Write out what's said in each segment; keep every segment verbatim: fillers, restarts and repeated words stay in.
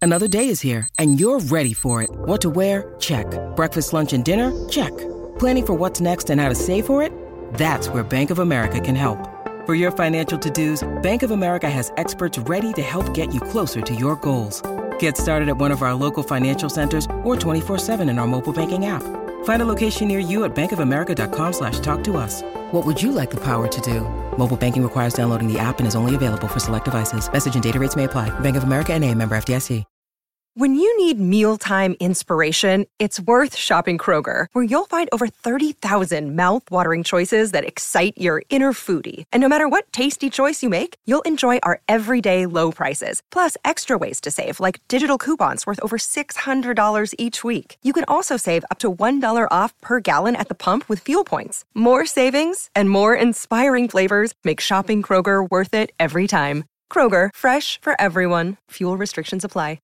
Another day is here, and you're ready for it. What to wear? Check. Breakfast, lunch, and dinner? Check. Planning for what's next and how to save for it? That's where Bank of America can help. For your financial to-dos, Bank of America has experts ready to help get you closer to your goals. Get started at one of our local financial centers or twenty-four seven in our mobile banking app. Find a location near you at bankofamerica.com slash talk to us. What would you like the power to do? Mobile banking requires downloading the app and is only available for select devices. Message and data rates may apply. Bank of America N A, member F D I C. When you need mealtime inspiration, it's worth shopping Kroger, where you'll find over thirty thousand mouth-watering choices that excite your inner foodie. And no matter what tasty choice you make, you'll enjoy our everyday low prices, plus extra ways to save, like digital coupons worth over six hundred dollars each week. You can also save up to one dollar off per gallon at the pump with fuel points. More savings and more inspiring flavors make shopping Kroger worth it every time. Kroger, fresh for everyone. Fuel restrictions apply.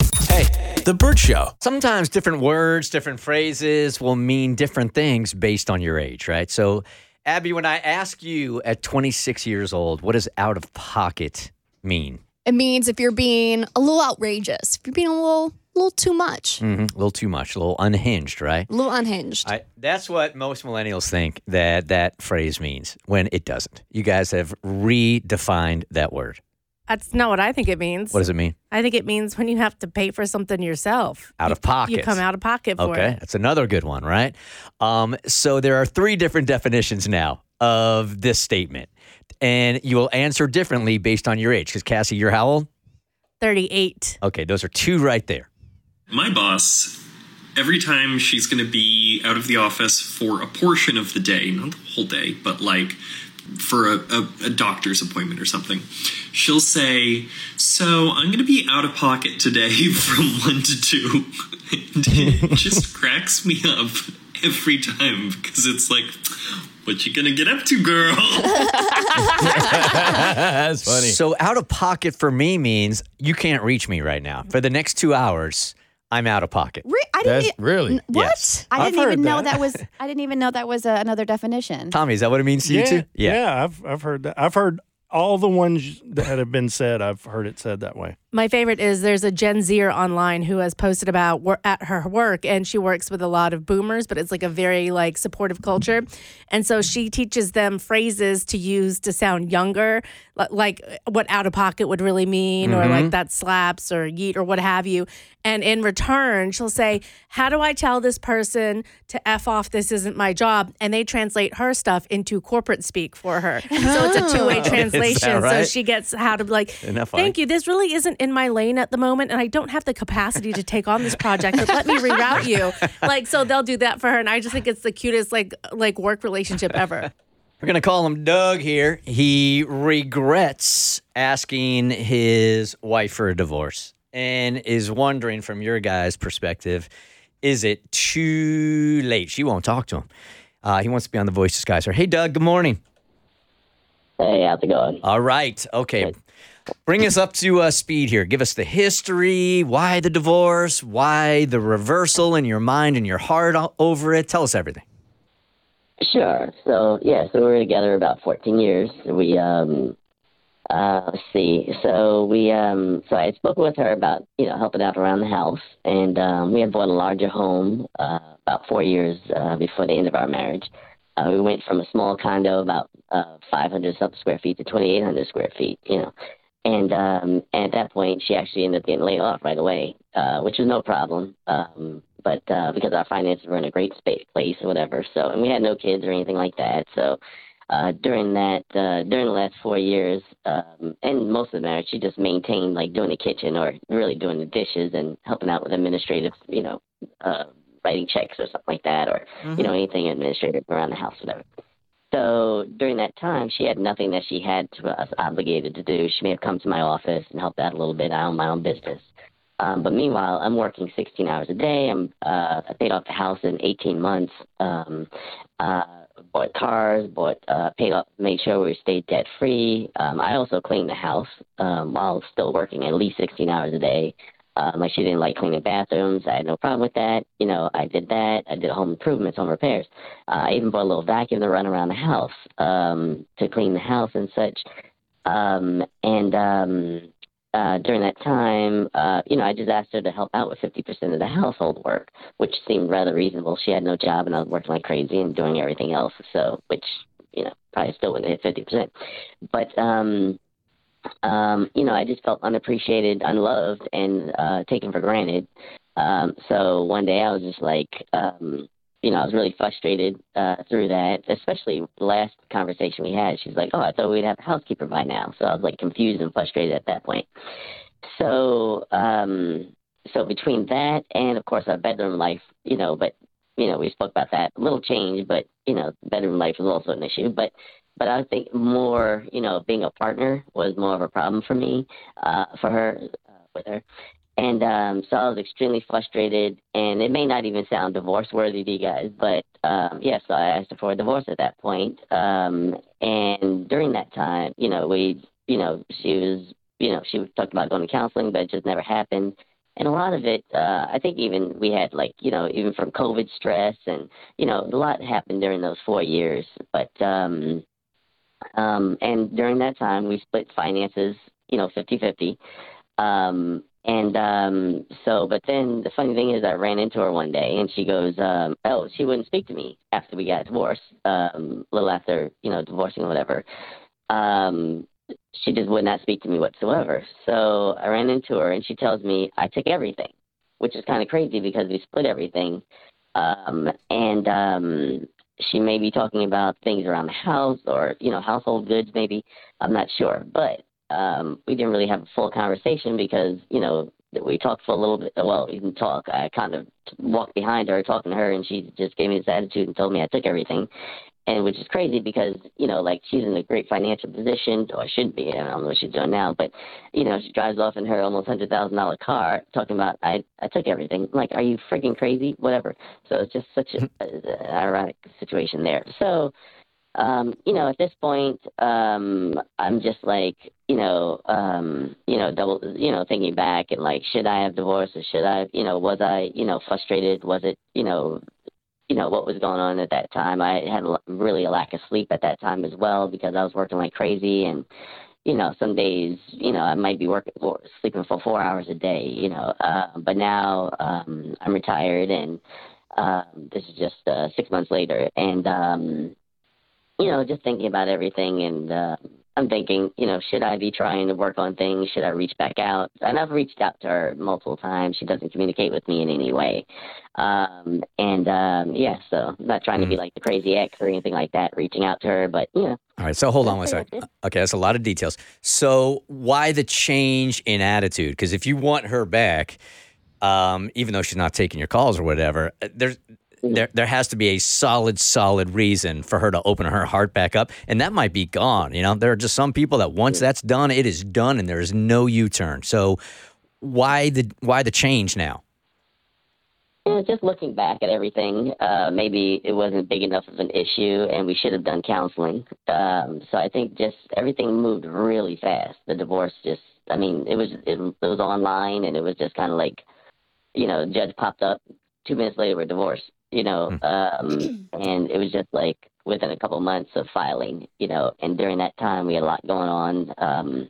Hey, The Bert Show. Sometimes different words, different phrases will mean different things based on your age, right? So, Abby, when I ask you at twenty-six years old, what does out of pocket mean? It means if you're being a little outrageous, if you're being a little, little too much. Mm-hmm. A little too much, a little unhinged, right? A little unhinged. I, that's what most millennials think that that phrase means when it doesn't. You guys have redefined that word. That's not what I think it means. What does it mean? I think it means when you have to pay for something yourself. Out of pocket. You come out of pocket for okay, it. that's another good one, right? Um, so there are three different definitions now of this statement. And you will answer differently based on your age. Because, Cassie, you're how old? thirty-eight. Okay, those are two right there. My boss, every time she's going to be out of the office for a portion of the day, not the whole day, but like for a, a, a doctor's appointment or something, she'll say, so I'm going to be out of pocket today from one to two. And it just cracks me up every time because it's like, what you going to get up to, girl? That's funny. So out of pocket for me means you can't reach me right now. For the next two hours, I'm out of pocket. Re- I didn't That's e- really? What? Yes. I didn't I've even heard know that. that was. I didn't even know that was uh, another definition. Tommy, is that what it means to you yeah, too? yeah, I've I've heard that. I've heard all the ones that have been said. I've heard it said that way. My favorite is there's a Gen Zer online who has posted about wor- at her work, and she works with a lot of boomers, but it's like a very like supportive culture. And so she teaches them phrases to use to sound younger, li- like what out of pocket would really mean, Mm-hmm. or like that slaps or yeet or what have you. And in return, she'll say, how do I tell this person to F off, this isn't my job? And they translate her stuff into corporate speak for her. So it's a two-way translation. right? So she gets how to like, Isn't that funny? thank you. This really isn't in my lane at the moment, and I don't have the capacity to take on this project, but let me reroute you. Like, so they'll do that for her, and I just think it's the cutest like like work relationship ever. We're going to call him Doug here. He regrets asking his wife for a divorce and is wondering from your guys' perspective, is it too late? She won't talk to him. Uh, he wants to be on The Voice Disguiser. Hey, Doug, good morning. Hey, how's it going? All right. Okay. Bring us up to uh, speed here. Give us the history, why the divorce, why the reversal in your mind and your heart o- over it. Tell us everything. Sure. So, yeah, so we were together about fourteen years. We, um, uh, let's see. So we, um, so I had spoken with her about, you know, helping out around the house. And um, we had bought a larger home uh, about four years uh, before the end of our marriage. Uh, we went from a small condo, about uh, five hundred something square feet, to twenty-eight hundred square feet, you know. And, um, and at that point, she actually ended up getting laid off right away, uh, which was no problem. Um, but uh, because our finances were in a great space, place or whatever. So, and we had no kids or anything like that. So uh, during that, uh, during the last four years, um, and most of the marriage, she just maintained like doing the kitchen or really doing the dishes and helping out with administrative, you know, uh, writing checks or something like that, or, mm-hmm. you know, anything administrative around the house, whatever. So during that time, she had nothing that she had to us obligated to do. She may have come to my office and helped out a little bit. I own my own business. Um, but meanwhile, I'm working sixteen hours a day. I'm uh, I paid off the house in eighteen months. Um, uh, bought cars, bought uh, paid off, made sure we stayed debt free. Um, I also cleaned the house um, while still working at least sixteen hours a day. Um, like she didn't like cleaning bathrooms. I had no problem with that. You know, I did that. I did home improvements, home repairs. Uh, I even bought a little vacuum to run around the house um, to clean the house and such. Um, and um, uh, during that time, uh, you know, I just asked her to help out with fifty percent of the household work, which seemed rather reasonable. She had no job, and I was working like crazy and doing everything else. So, which, you know, probably still wouldn't hit fifty percent. But, um, um, you know, I just felt unappreciated, unloved, and uh, taken for granted. Um, so one day I was just like, um, you know, I was really frustrated uh, through that, especially the last conversation we had. She's like, oh, I thought we'd have a housekeeper by now. So I was like confused and frustrated at that point. So, um, so between that and, of course, our bedroom life, you know, but, you know, we spoke about that. A little change, but, you know, bedroom life was also an issue. But, but I think more, you know, being a partner was more of a problem for me, uh, for her, uh, with her. And um, so I was extremely frustrated, and it may not even sound divorce-worthy to you guys, but, um, yeah, so I asked her for a divorce at that point. Um, and during that time, you know, we, you know, she was, you know, she talked about going to counseling, but it just never happened. And a lot of it, uh, I think even we had, like, you know, even from COVID stress, and, you know, a lot happened during those four years. But, um, um, and during that time, we split finances, you know, fifty-fifty. Um And um, so, but then the funny thing is I ran into her one day, and she goes, um, oh, she wouldn't speak to me after we got divorced, um, a little after, you know, divorcing or whatever. Um, she just would not speak to me whatsoever. So I ran into her, and she tells me I took everything, which is kind of crazy because we split everything. Um, and um, she may be talking about things around the house or, you know, household goods maybe. I'm not sure. But Um, we didn't really have a full conversation because, you know, we talked for a little bit. Well, we didn't talk. I kind of walked behind her, talking to her, and she just gave me this attitude and told me I took everything, and which is crazy because, you know, like, she's in a great financial position, or should be. I don't know what she's doing now, but, you know, she drives off in her almost one hundred thousand dollars car talking about, I, I took everything. I'm like, are you freaking crazy? Whatever. So it's just such a, a ironic situation there. So, Um, you know, at this point, um, I'm just like, you know, um, you know, double, you know, thinking back and like, should I have divorced, or should I, you know, was I, you know, frustrated? Was it, you know, you know, what was going on at that time? I had a, really a lack of sleep at that time as well because I was working like crazy, and, you know, some days, you know, I might be working for, sleeping for four hours a day, you know, uh, but now um, I'm retired, and um, this is just uh, six months later, and um, you know, just thinking about everything, and uh, I'm thinking, you know, should I be trying to work on things? Should I reach back out? And I've reached out to her multiple times. She doesn't communicate with me in any way. Um, and, um, yeah, so I'm not trying mm. to be like the crazy ex or anything like that, reaching out to her, but, you know. All right, so hold on one second. Okay, that's a lot of details. So why the change in attitude? Because if you want her back, um, even though she's not taking your calls or whatever, there's There, there has to be a solid, solid reason for her to open her heart back up, and that might be gone. You know, there are just some people that once that's done, it is done, and there is no U-turn. So, why the why the change now? Yeah, just looking back at everything, uh, maybe it wasn't big enough of an issue, and we should have done counseling. Um, so I think just everything moved really fast. The divorce just, I mean, it was it, it was online, and it was just kind of like, you know, the judge popped up. Two minutes later, we're divorced. You know, um, and it was just like within a couple months of filing, you know, and during that time we had a lot going on. Um,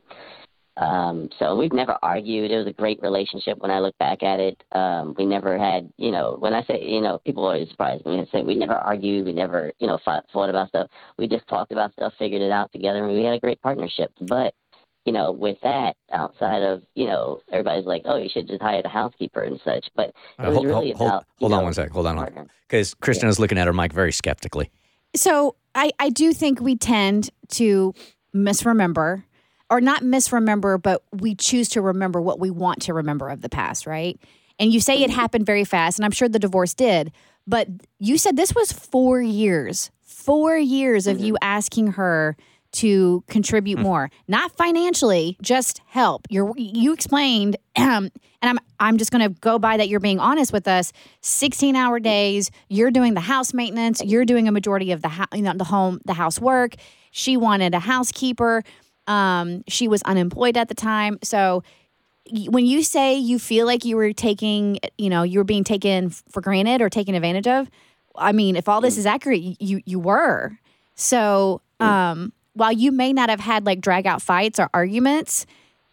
um, so we've never argued. It was a great relationship when I look back at it. Um, we never had, you know, when I say, you know, people always surprise me and say we never argued. We never, you know, fought, fought about stuff. We just talked about stuff, figured it out together, and we had a great partnership. But, you know, with that, outside of, you know, everybody's like, oh, you should just hire the housekeeper and such. But it uh, was hold, really hold, about. Hold, hold know, on one sec. Hold on. Because Kristen yeah. is looking at her mic very skeptically. So I, I do think we tend to misremember, or not misremember, but we choose to remember what we want to remember of the past, right? And you say it happened very fast, and I'm sure the divorce did. But you said this was four years, four years of mm-hmm. you asking her to contribute more, not financially, just help. You're, you explained, um, and I'm I'm just going to go by that you're being honest with us. sixteen hour days. You're doing the house maintenance. You're doing a majority of the ho- you know, the home the housework. She wanted a housekeeper. Um, she was unemployed at the time. So when you say you feel like you were taking, you know, you were being taken for granted or taken advantage of, I mean, if all this is accurate, you you were. So. Um, While you may not have had like drag out fights or arguments,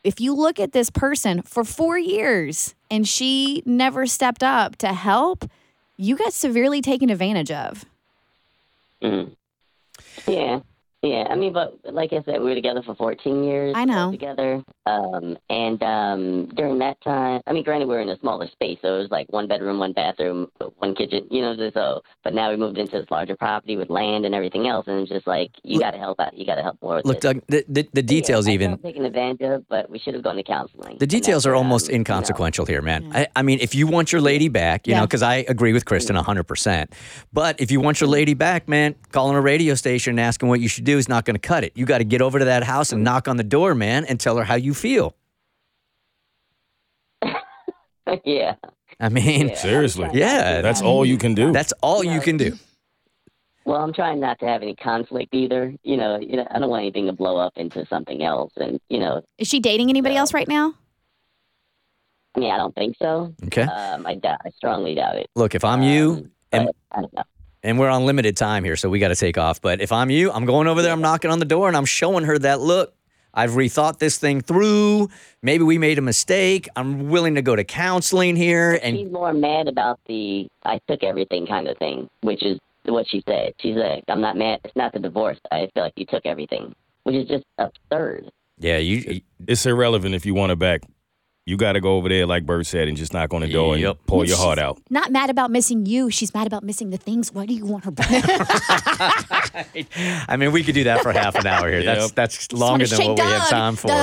if you look at this person for four years and she never stepped up to help, you got severely taken advantage of. Mm. Yeah. Yeah, I mean, but like I said, we were together for fourteen years. I know. Together. Um, and um, during that time, I mean, granted, we were in a smaller space, so it was like one bedroom, one bathroom, one kitchen, you know, so, but now we moved into this larger property with land and everything else, and it's just like, you got to help out. You got to help more with Look, this. Doug, the, the, the details yeah, I even. felt taken advantage of, but we should have gone to counseling. The details are where, almost um, inconsequential here, man. Yeah. I, I mean, if you want your lady back, you know, Yeah. because I agree with Kristen one hundred percent. But if you want your lady back, man, calling a radio station and asking what you should do is not going to cut it. You got to get over to that house and knock on the door, man, and tell her how you feel. yeah. I mean, Yeah. Seriously. yeah, That's all you can do. that's all you can do. Well, I'm trying not to have any conflict either. You know, you know, I don't want anything to blow up into something else. And, you know, Is she dating anybody else right now? I mean, I don't think so. Okay. Um, I doubt, I strongly doubt it. Look, if I'm you, Um, and but I don't know. and we're on limited time here, so we got to take off. But if I'm you, I'm going over there, I'm knocking on the door, and I'm showing her that, look, I've rethought this thing through. Maybe we made a mistake. I'm willing to go to counseling here. And She's more mad about the I took everything kind of thing, which is what she said. She's like, I'm not mad. It's not the divorce. I feel like you took everything, which is just absurd. yeah, you. It's irrelevant if you want her back. You got to go over there, like Bert said, and just knock on the door Yep. and pour your heart out. Not mad about missing you. She's mad about missing the things. Why do you want her back? I mean, we could do that for half an hour here. That's Yep. that's longer than what we have time for,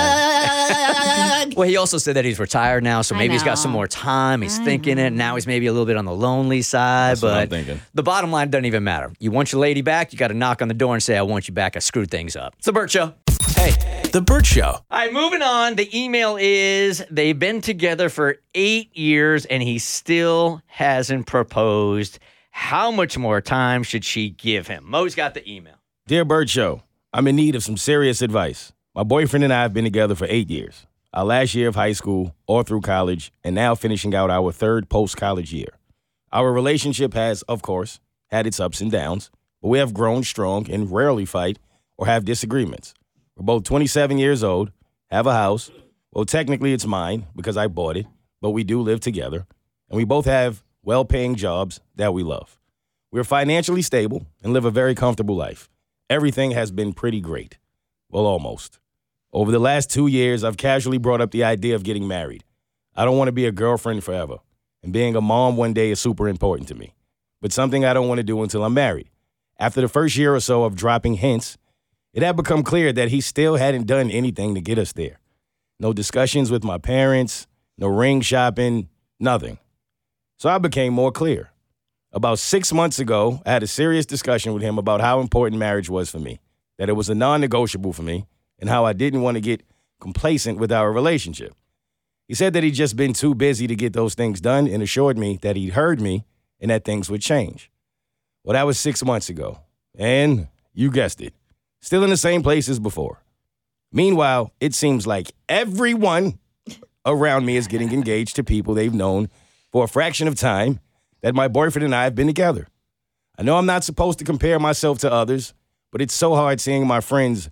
man. Well, he also said that he's retired now, so I maybe he's got know. some more time. He's I thinking it. Now he's maybe a little bit on the lonely side. That's what but I'm thinking. the bottom line doesn't even matter. You want your lady back, you got to knock on the door and say, I want you back. I screwed things up. It's the Burt Show. Hey, The Burt Show. All right, moving on. The email is they've been together for eight years and he still hasn't proposed. How much more time should she give him? Mo's got the email. Dear Burt Show, I'm in need of some serious advice. My boyfriend and I have been together for eight years. Our last year of high school, all through college, and now finishing out our third post-college year. Our relationship has, of course, had its ups and downs, but we have grown strong and rarely fight or have disagreements. We're both twenty-seven years old, have a house. Well, technically it's mine because I bought it, but we do live together. And we both have well-paying jobs that we love. We're financially stable and live a very comfortable life. Everything has been pretty great. Well, almost. Over the last two years, I've casually brought up the idea of getting married. I don't want to be a girlfriend forever, and being a mom one day is super important to me, but something I don't want to do until I'm married. After the first year or so of dropping hints, it had become clear that he still hadn't done anything to get us there. No discussions with my parents, no ring shopping, nothing. So I became more clear. About six months ago, I had a serious discussion with him about how important marriage was for me, that it was a non-negotiable for me, and how I didn't want to get complacent with our relationship. He said that he'd just been too busy to get those things done and assured me that he'd heard me and that things would change. Well, that was six months ago. And you guessed it, still in the same place as before. Meanwhile, it seems like everyone around me is getting engaged to people they've known for a fraction of time that my boyfriend and I have been together. I know I'm not supposed to compare myself to others, but it's so hard seeing my friends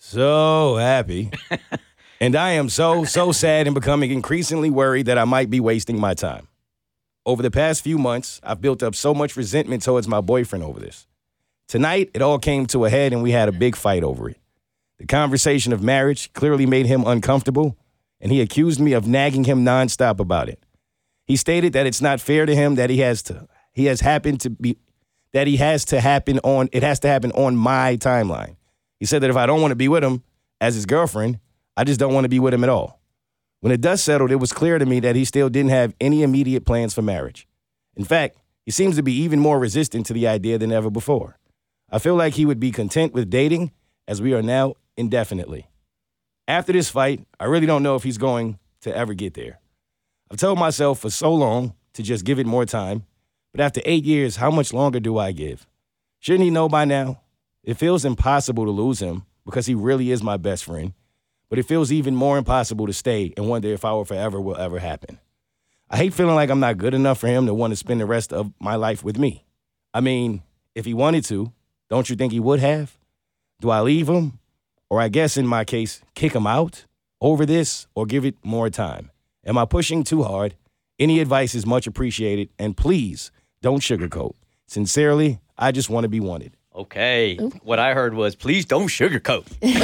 so happy. And I am so, so sad and becoming increasingly worried that I might be wasting my time. Over the past few months, I've built up so much resentment towards my boyfriend over this. Tonight, it all came to a head and we had a big fight over it. The conversation of marriage clearly made him uncomfortable, and he accused me of nagging him nonstop about it. He stated that it's not fair to him that he has to, he has happened to be, that he has to happen on, it has to happen on my timeline. He said that if I don't want to be with him as his girlfriend, I just don't want to be with him at all. When the dust settled, it was clear to me that he still didn't have any immediate plans for marriage. In fact, he seems to be even more resistant to the idea than ever before. I feel like he would be content with dating, as we are now, indefinitely. After this fight, I really don't know if he's going to ever get there. I've told myself for so long to just give it more time, but after eight years, how much longer do I give? Shouldn't he know by now? It feels impossible to lose him because he really is my best friend, but it feels even more impossible to stay and wonder if our forever will ever happen. I hate feeling like I'm not good enough for him to want to spend the rest of my life with me. I mean, if he wanted to, don't you think he would have? Do I leave him? Or I guess in my case, kick him out? over this or give it more time? Am I pushing too hard? Any advice is much appreciated. And please don't sugarcoat. Sincerely, I just want to be wanted. Okay. What I heard was, please don't sugarcoat.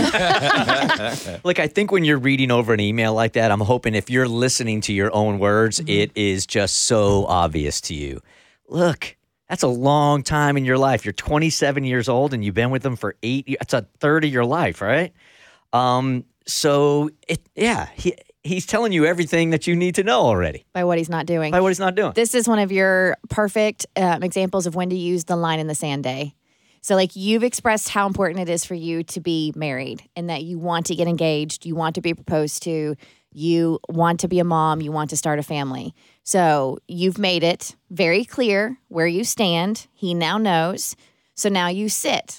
Look, I think when you're reading over an email like that, I'm hoping if you're listening to your own words, mm-hmm. it is just so obvious to you. Look, that's a long time in your life. You're twenty-seven years old and you've been with them for eight years. That's a third of your life, right? Um, so, it, yeah, he, he's telling you everything that you need to know already. By what he's not doing. By what he's not doing. This is one of your perfect um, examples of when to use the line in the sand day. So, like, you've expressed how important it is for you to be married and that you want to get engaged, you want to be proposed to, you want to be a mom, you want to start a family. So, you've made it very clear where you stand. He now knows. So, now you sit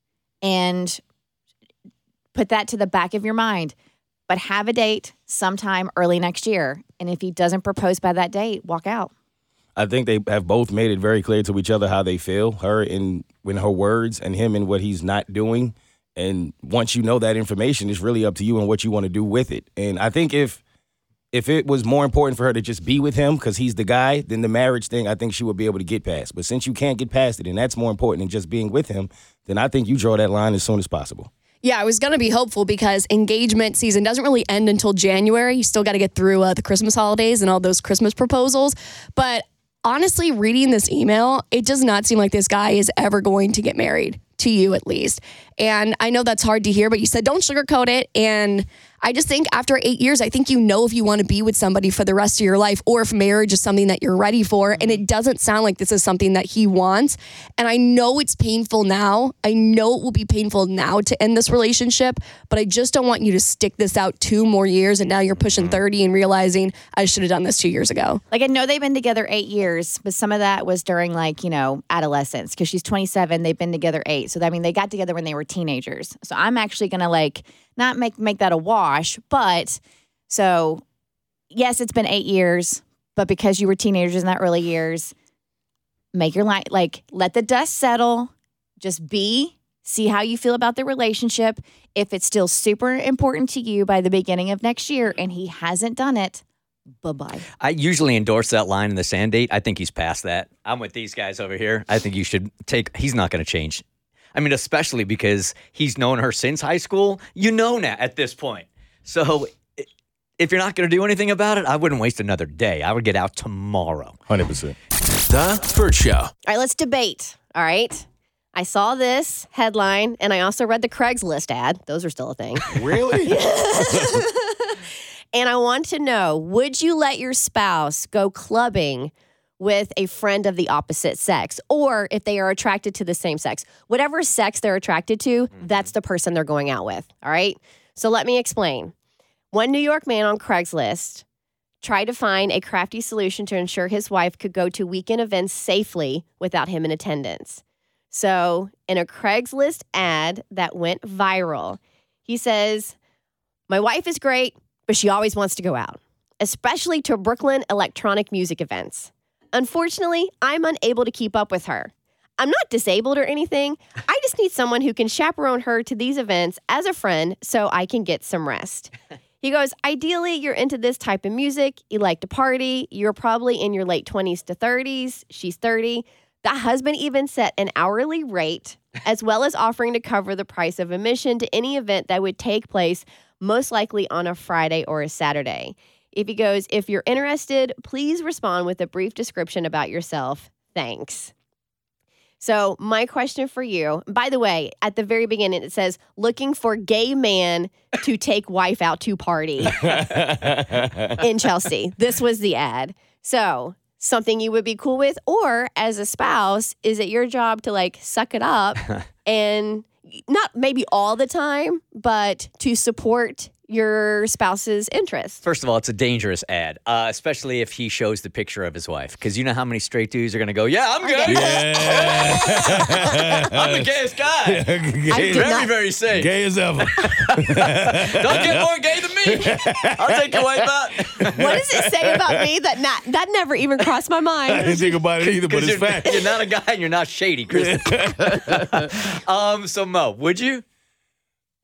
and put that to the back of your mind. But have a date sometime early next year. And if he doesn't propose by that date, walk out. I think they have both made it very clear to each other how they feel, her in in her words and him in what he's not doing. And once you know that information, it's really up to you and what you want to do with it. And I think if if it was more important for her to just be with him because he's the guy, then the marriage thing, I think she would be able to get past. But since you can't get past it and that's more important than just being with him, then I think you draw that line as soon as possible. Yeah, I was going to be hopeful because engagement season doesn't really end until January. You still got to get through uh, the Christmas holidays and all those Christmas proposals. But honestly, reading this email, it does not seem like this guy is ever going to get married, to you at least. And I know that's hard to hear, but you said don't sugarcoat it. And I just think after eight years, I think you know if you want to be with somebody for the rest of your life or if marriage is something that you're ready for. And it doesn't sound like this is something that he wants. And I know it's painful now. I know it will be painful now to end this relationship, but I just don't want you to stick this out two more years. And now you're pushing thirty and realizing I should have done this two years ago. Like, I know they've been together eight years, but some of that was during, like, you know, adolescence because she's twenty-seven. They've been together eight. So, I mean, they got together when they were teenagers. So I'm actually going to, like, not make make that a wash, but so, yes, it's been eight years, but because you were teenagers in that early years, make your life, like, let the dust settle, just be, see how you feel about the relationship. If it's still super important to you by the beginning of next year and he hasn't done it, bye-bye. I usually endorse that line in the sand date. I think he's past that. I'm with these guys over here. I think you should take, he's not going to change. I mean, especially because he's known her since high school. You know now at this point. So if you're not going to do anything about it, I wouldn't waste another day. I would get out tomorrow. one hundred percent. The Bert Show. All right, let's debate. All right. I saw this headline, and I also read the Craigslist ad. Those are still a thing. Really? And I want to know, would you let your spouse go clubbing with a friend of the opposite sex, or if they are attracted to the same sex? Whatever sex they're attracted to, mm-hmm. that's the person they're going out with, all right? So let me explain. One New York man on Craigslist tried to find a crafty solution to ensure his wife could go to weekend events safely without him in attendance. So in a Craigslist ad that went viral, he says, "My wife is great, but she always wants to go out, especially to Brooklyn electronic music events. Unfortunately, I'm unable to keep up with her. I'm not disabled or anything. I just need someone who can chaperone her to these events as a friend so I can get some rest." He goes, "Ideally, you're into this type of music. You like to party. You're probably in your late twenties to thirties. She's thirty. The husband even set an hourly rate as well as offering to cover the price of admission to any event that would take place most likely on a Friday or a Saturday. If he goes, if you're interested, please respond with a brief description about yourself. Thanks." So my question for you, by the way, at the very beginning, it says, looking for gay man to take wife out to party in Chelsea. This was the ad. So something you would be cool with, or as a spouse, is it your job to like suck it up and not maybe all the time, but to support your spouse's interests? First of all, it's a dangerous ad, uh, especially if he shows the picture of his wife. Because you know how many straight dudes are going to go, yeah, I'm good. Yeah. I'm the gayest guy. Gay, very, not, very safe. Gay as ever. Don't get more gay than me. I'll take your wife out. What does it say about me that not that never even crossed my mind? I didn't think about it either, but it's fact. You're not a guy and you're not shady, Kristen. um, so, Mo, would you?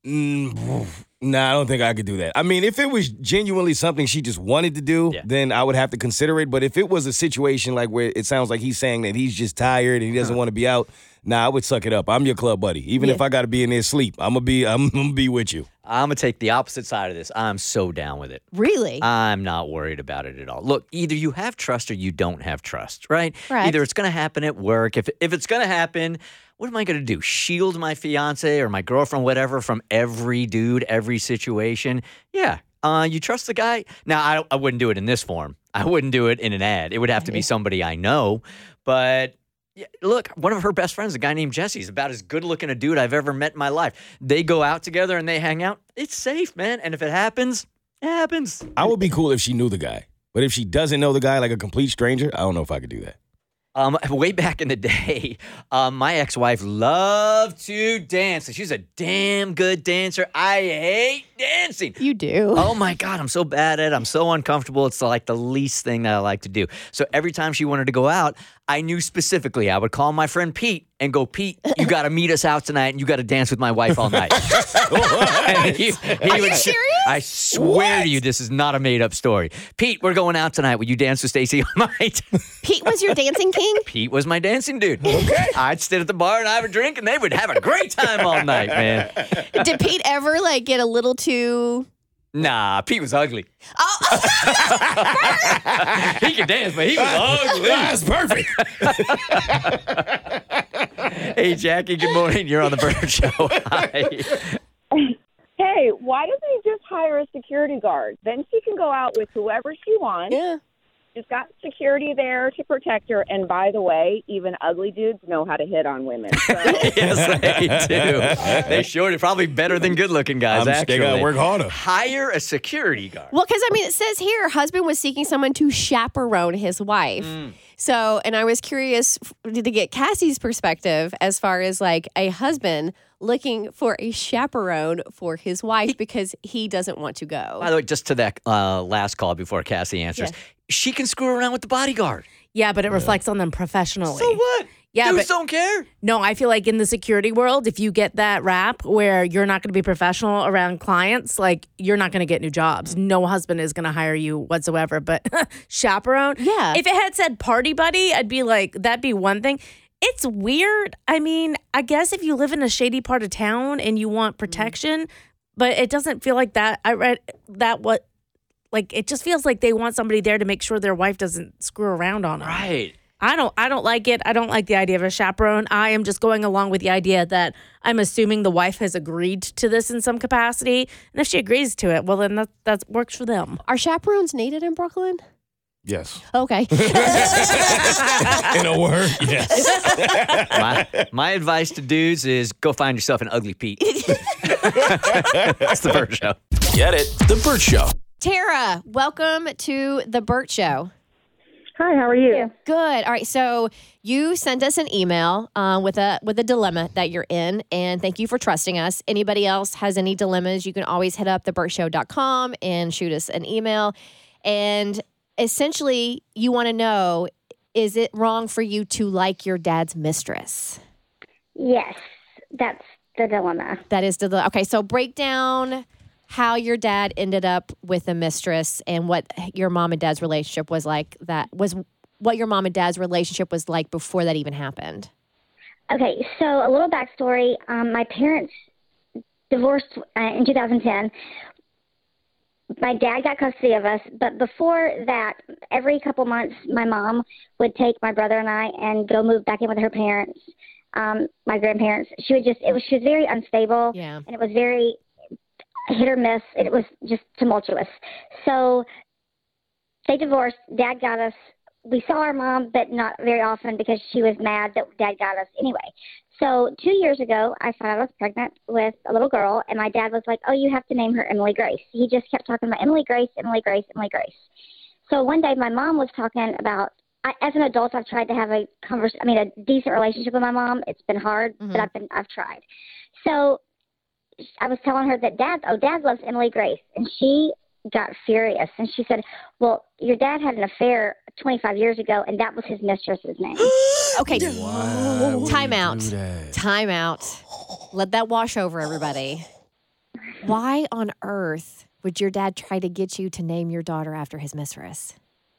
Mm, nah, I don't think I could do that. I mean, if it was genuinely something she just wanted to do, Yeah. then I would have to consider it. But if it was a situation like where it sounds like he's saying that he's just tired and he doesn't want to be out, nah, I would suck it up. I'm your club buddy. Even Yeah. if I got to be in there sleep, I'm gonna be. I'm gonna be with you. I'm gonna take the opposite side of this. I'm so down with it. Really? I'm not worried about it at all. Look, either you have trust or you don't have trust, right? Correct. Either it's going to happen at work. If if it's going to happen, what am I going to do? Shield my fiance or my girlfriend, whatever, from every dude, every situation? Yeah. Uh, you trust the guy? Now, I, I wouldn't do it in this form. I wouldn't do it in an ad. It would have to be somebody I know. But yeah, look, one of her best friends, a guy named Jesse, is about as good looking a dude I've ever met in my life. They go out together and they hang out. It's safe, man. And if it happens, it happens. I would be cool if she knew the guy, but if she doesn't know the guy, like a complete stranger, I don't know if I could do that. Um, way back in the day, um, my ex-wife loved to dance, and she's a damn good dancer. I hate dancing. You do. Oh my God, I'm so bad at it. I'm so uncomfortable. It's like the least thing that I like to do. So every time she wanted to go out, I knew specifically I would call my friend Pete and go, Pete, you got to meet us out tonight, and you got to dance with my wife all night. And he, he Are would, you serious? I swear to you, this is not a made-up story. Pete, we're going out tonight. Will you dance with Stacey all night? Pete was your dancing king? Pete was my dancing dude. Okay. I'd sit at the bar and have a drink, and they would have a great time all night, man. Did Pete ever like get a little too? Nah, Pete was ugly. Oh, He could dance, but he was ugly. That's perfect. Hey, Jackie, good morning. You're on the Burt Show. Hi. Hey, why don't they just hire a security guard? Then she can go out with whoever she wants. yeah. She's got security there to protect her. And by the way, even ugly dudes know how to hit on women. So. Yes, they do. They sure do. Probably better than good-looking guys, I'm- actually. they gotta work harder. Hire a security guard. Well, because I mean, it says here, husband was seeking someone to chaperone his wife. Mm. So, and I was curious f- to get Cassie's perspective as far as like a husband looking for a chaperone for his wife because he doesn't want to go. By the way, just to that uh, last call before Cassie answers, Yeah. she can screw around with the bodyguard. Yeah, but it reflects on them professionally. So what? Yeah, Dudes but don't care. no, I feel like in the security world, if you get that rap where you're not going to be professional around clients, like you're not going to get new jobs. No husband is going to hire you whatsoever. But chaperone, Yeah. If it had said party buddy, I'd be like, that'd be one thing. It's weird. I mean, I guess if you live in a shady part of town and you want protection, but it doesn't feel like that. I read that what, like it just feels like they want somebody there to make sure their wife doesn't screw around on them. Right. I don't I don't like it. I don't like the idea of a chaperone. I am just going along with the idea that I'm assuming the wife has agreed to this in some capacity. And if she agrees to it, well then that that works for them. Are chaperones needed in Brooklyn? Yes. Okay. In a word, yes. my, my advice to dudes is go find yourself an ugly Pete. That's the Burt Show. Get it? The Burt Show. Tara, welcome to the Burt Show. Hi, how are you? Good. All right. So you sent us an email uh, with a with a dilemma that you're in, and thank you for trusting us. Anybody else has any dilemmas, you can always hit up the burt show dot com and shoot us an email. And essentially, you want to know, is it wrong for you to like your dad's mistress? Yes, that's the dilemma. That is the okay. So break down how your dad ended up with a mistress and what your mom and dad's relationship was like. That was what your mom and dad's relationship was like before that even happened. Okay, so a little backstory. Um, my parents divorced uh, in two thousand ten. My dad got custody of us, but before that, every couple months, my mom would take my brother and I and go move back in with her parents, um, my grandparents. She would just, it was, she was very unstable, Yeah. and it was very hit or miss. It was just tumultuous. So they divorced. Dad got us. We saw our mom, but not very often because she was mad that Dad got us anyway. So two years ago, I found out I was pregnant with a little girl, and my dad was like, oh, you have to name her Emily Grace. He just kept talking about Emily Grace, Emily Grace, Emily Grace. So one day my mom was talking about, I, as an adult, I've tried to have a convers- I mean, a decent relationship with my mom. It's been hard, Mm-hmm. but I've been, I've tried. So I was telling her that Dad, oh, Dad loves Emily Grace, and she got furious, and she said, well, your dad had an affair twenty-five years ago, and that was his mistress's name. Okay. Time out. Time out. Let that wash over everybody. Why on earth would your dad try to get you to name your daughter after his mistress?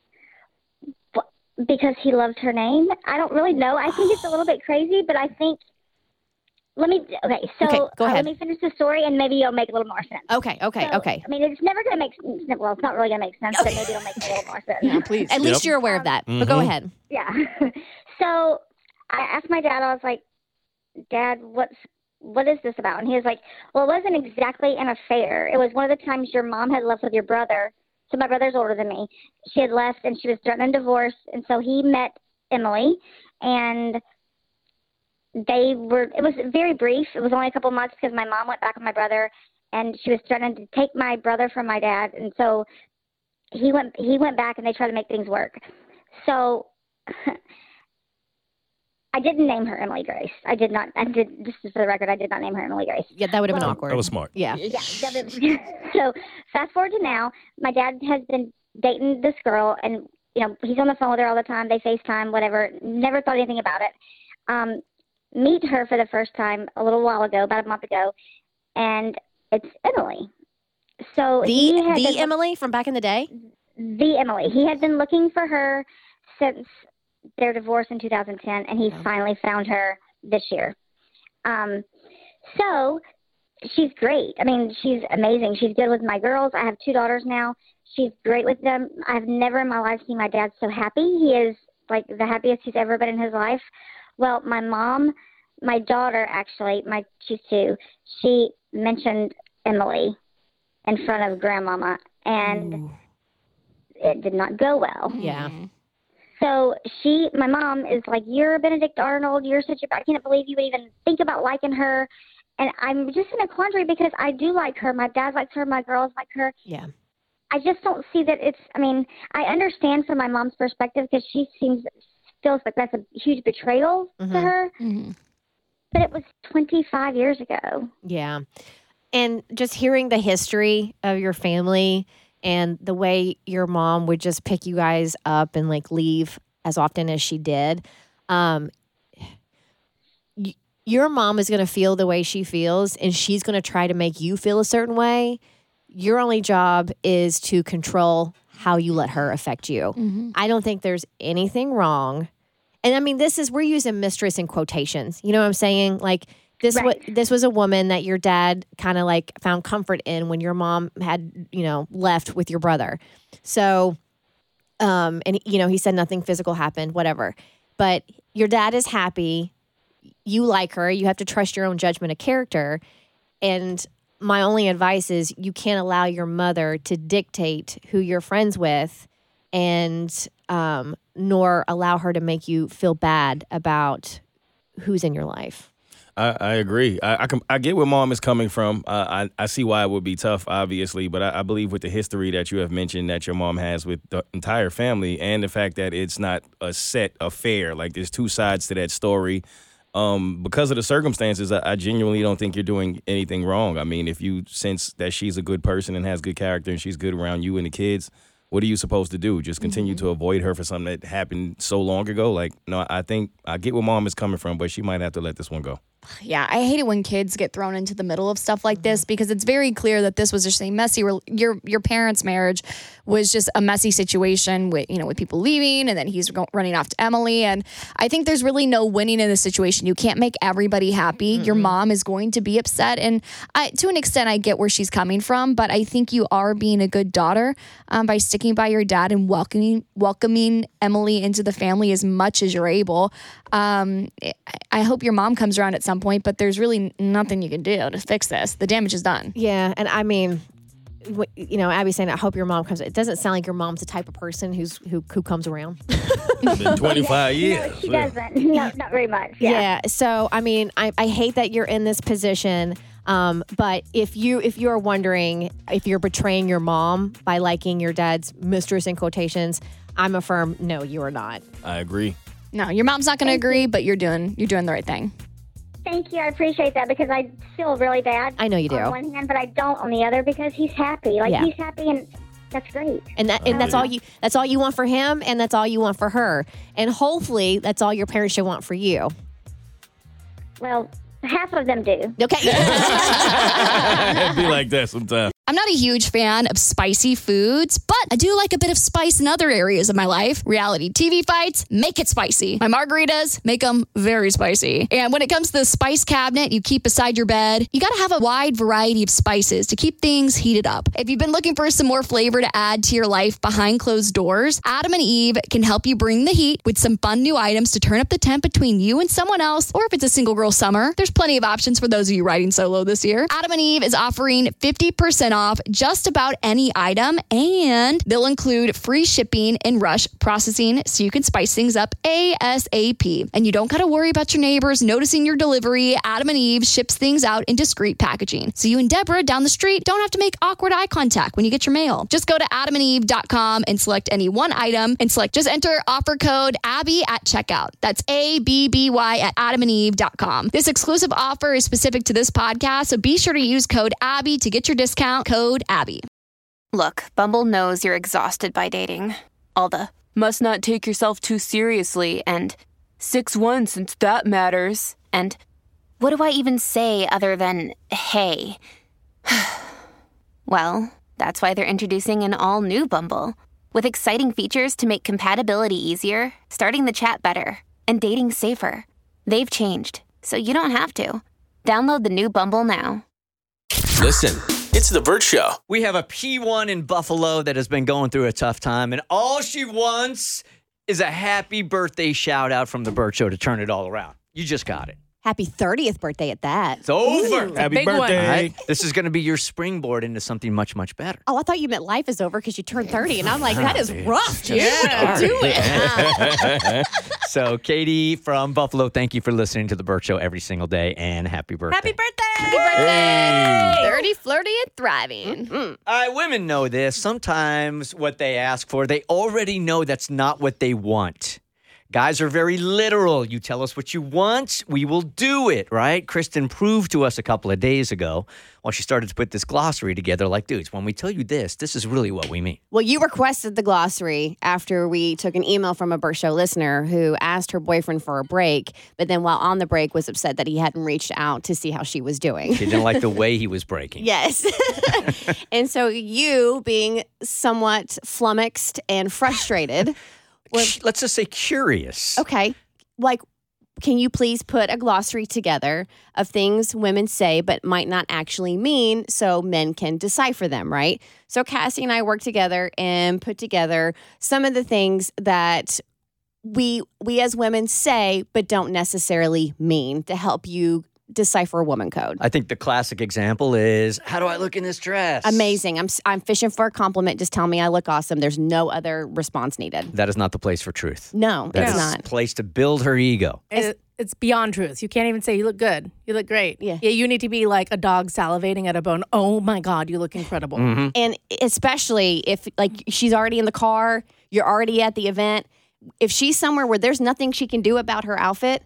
Because he loved her name. I don't really know. I think it's a little bit crazy, but I think. Let me. Okay, so Okay, go uh, ahead. let me finish the story, and maybe it'll make a little more sense. Okay, okay, So, okay. I mean, it's never going to make. Well, it's not really going to make sense, but maybe it'll make a little more sense. Yeah, please. At least you're aware of that. But go Mhm. ahead. Yeah. So I asked my dad. I was like, "Dad, what's what is this about?" And he was like, "Well, it wasn't exactly an affair. It was one of the times your mom had left with your brother. So my brother's older than me. She had left, and she was threatening divorce, and so he met Emily, and they were. It was very brief. It was only a couple months because my mom went back with my brother, and she was threatening to take my brother from my dad, and so he went. He went back, and they tried to make things work. So." I didn't name her Emily Grace. I did not. I did. Just for the record, I did not name her Emily Grace. Yeah, that would have been Well, awkward. That was smart. Yeah. Yeah. that was- so fast forward to now, my dad has been dating this girl, and you know he's on the phone with her all the time. They FaceTime, whatever. Never thought anything about it. Um, meet her for the first time a little while ago, about a month ago, and it's Emily. So The he had the been- Emily from back in the day? the Emily. He had been looking for her since their divorce in two thousand ten, and he finally found her this year. Um, so she's great. I mean, she's amazing. She's good with my girls. I have two daughters now. She's great with them. I've never in my life seen my dad so happy. He is like the happiest he's ever been in his life. Well, my mom, my daughter actually, my she's two, she mentioned Emily in front of grandmama, and it did not go well. Yeah. So she, my mom is like, "You're a Benedict Arnold. You're such a, I can't believe you would even think about liking her." And I'm just in a quandary because I do like her. My dad likes her. My girls like her. Yeah. I just don't see that it's, I mean, I understand from my mom's perspective because she seems, feels like that's a huge betrayal to Mhm. her. But it was twenty-five years ago. Yeah. And just hearing the history of your family and the way your mom would just pick you guys up and like leave as often as she did, um, y- your mom is going to feel the way she feels and she's going to try to make you feel a certain way. Your only job is to control how you let her affect you. I don't think there's anything wrong. And I mean, this is, we're using mistress in quotations. You know what I'm saying? Like, this Right. was this was a woman that your dad kind of like found comfort in when your mom had, you know, left with your brother. So, um, and you know, he said nothing physical happened, whatever. But your dad is happy. You like her. You have to trust your own judgment of character. And my only advice is you can't allow your mother to dictate who you're friends with, and um, nor allow her to make you feel bad about who's in your life. I, I agree. I, I, can, I get where mom is coming from. Uh, I, I see why it would be tough, obviously, but I, I believe with the history that you have mentioned that your mom has with the entire family and the fact that it's not a set affair, like there's two sides to that story. Um, because of the circumstances, I, I genuinely don't think you're doing anything wrong. I mean, if you sense that she's a good person and has good character and she's good around you and the kids, what are you supposed to do? Just continue to avoid her for something that happened so long ago? Like, no, I think I get where mom is coming from, but she might have to let this one go. Yeah, I hate it when kids get thrown into the middle of stuff like this because it's very clear that this was just a messy. Your your parents' marriage was just a messy situation with you know with people leaving, and then he's go, running off to Emily. And I think there's really no winning in this situation. You can't make everybody happy. Mm-hmm. Your mom is going to be upset, and I, to an extent, I get where she's coming from. But I think you are being a good daughter um, by sticking by your dad and welcoming welcoming Emily into the family as much as you're able. Um, I hope your mom comes around at some point, but there's really nothing you can do to fix this. The damage is done. Yeah, and I mean, what, you know, Abby's saying, I hope your mom comes. It doesn't sound like your mom's the type of person who's who who comes around. Been twenty-five years. No, she doesn't. No, not very much. Yeah. Yeah. So I mean, I, I hate that you're in this position. Um, but if you if you're wondering if you're betraying your mom by liking your dad's mistress in quotations, I'm a firm no, you are not. I agree. No, your mom's not going to agree, but you're doing you're doing the right thing. Thank you. I appreciate that because I feel really bad. I know you do. On one hand, but I don't on the other because he's happy. Like Yeah. he's happy, and that's great. And that and that's all you that's all you want for him, and that's all you want for her. And hopefully that's all your parents should want for you. Well, Half of them do. Okay. It'd be like that sometimes. I'm not a huge fan of spicy foods, but I do like a bit of spice in other areas of my life. Reality T V fights, make it spicy. My margaritas, make them very spicy. And when it comes to the spice cabinet you keep beside your bed, you got to have a wide variety of spices to keep things heated up. If you've been looking for some more flavor to add to your life behind closed doors, Adam and Eve can help you bring the heat with some fun new items to turn up the temp between you and someone else, or if it's a single girl summer, there's plenty of options for those of you riding solo this year. Adam and Eve is offering fifty percent off just about any item, and they'll include free shipping and rush processing so you can spice things up ASAP. And you don't got to worry about your neighbors noticing your delivery. Adam and Eve ships things out in discreet packaging, so you and Deborah down the street don't have to make awkward eye contact when you get your mail. Just go to adam and eve dot com and select any one item and select just enter offer code Abby at checkout. That's A B B Y at adam and eve dot com. This exclusive offer is specific to this podcast, so be sure to use code Abby to get your discount. Code Abby. Look, Bumble knows you're exhausted by dating. All the must not take yourself too seriously and six one since that matters. And what do I even say other than hey? Well, that's why they're introducing an all-new Bumble with exciting features to make compatibility easier, starting the chat better, and dating safer. They've changed, so you don't have to. Download the new Bumble now. Listen, it's The Burt Show. We have a P one in Buffalo that has been going through a tough time, and all she wants is a happy birthday shout out from The Burt Show to turn it all around. You just got it. Happy thirtieth birthday at that. It's over. Ooh, Happy big one. birthday. All right? This is going to be your springboard into something much, much better. Oh, I thought you meant life is over because you turned thirty. And I'm like, that is dude. rough, dude. Yeah. Do it. So, Katie from Buffalo, thank you for listening to The Burt Show every single day, and happy birthday. Happy birthday. Happy birthday! thirty, flirty, and thriving. Mm-hmm. All right, women know this. Sometimes what they ask for, they already know that's not what they want. Guys are very literal. You tell us what you want, we will do it, right? Kristen proved to us a couple of days ago while she started to put this glossary together, like, dudes, when we tell you this, this is really what we mean. Well, you requested the glossary after we took an email from a Burt Show listener who asked her boyfriend for a break, but then while on the break was upset that he hadn't reached out to see how she was doing. She didn't like the way he was breaking. Yes. And so you, being somewhat flummoxed and frustrated, was, let's just say curious. Okay. Like, can you please put a glossary together of things women say but might not actually mean so men can decipher them, right? So Cassie and I worked together and put together some of the things that we we as women say but don't necessarily mean to help you decipher a woman code. I think the classic example is, how do I look in this dress? Amazing. I'm I'm fishing for a compliment. Just tell me I look awesome. There's no other response needed. That is not the place for truth. No, That it's is not. a place to build her ego. It, it's beyond truth. You can't even say you look good. You look great. Yeah. Yeah. You need to be like a dog salivating at a bone. Oh my God, you look incredible. Mm-hmm. And especially if like she's already in the car, you're already at the event. If she's somewhere where there's nothing she can do about her outfit,